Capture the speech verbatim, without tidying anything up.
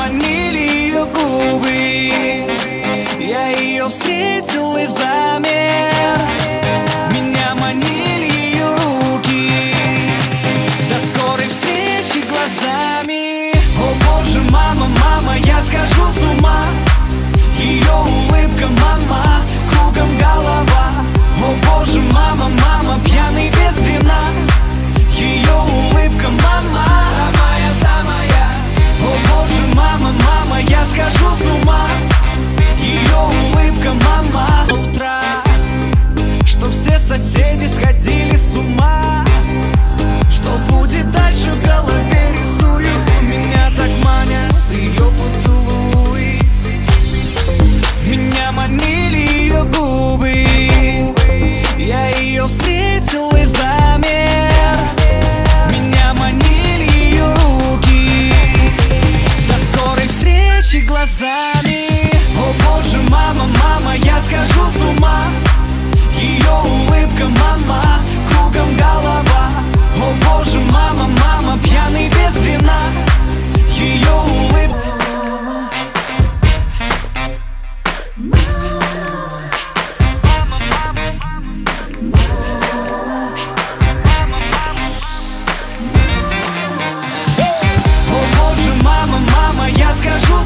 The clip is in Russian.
манили ее губы, я ее встретил и замер. Меня манили ее руки, до скорой встречи глазами. О боже, мама, мама, я схожу с ума. Ее улыбка, мама, кругом голова. О боже, мама, мама, пьяный без вина. Ее улыбка, мама, самая, самая. О боже, мама, мама, я схожу с ума. Ее улыбка, мама, утра, что все соседи сходили с ума. Что будет дальше, в голове рисую. Меня так манят ее поцелуи. Меня манили ее губы, я ее встретил и замер. Меня манили ее руки, до скорой встречи глазами. О боже, мама, мама, я схожу с ума. Ее улыбка, мама, кругом голова. О боже, мама, мама, пьяный без вина. Ее улыбка. О боже, мама, мама, я схожу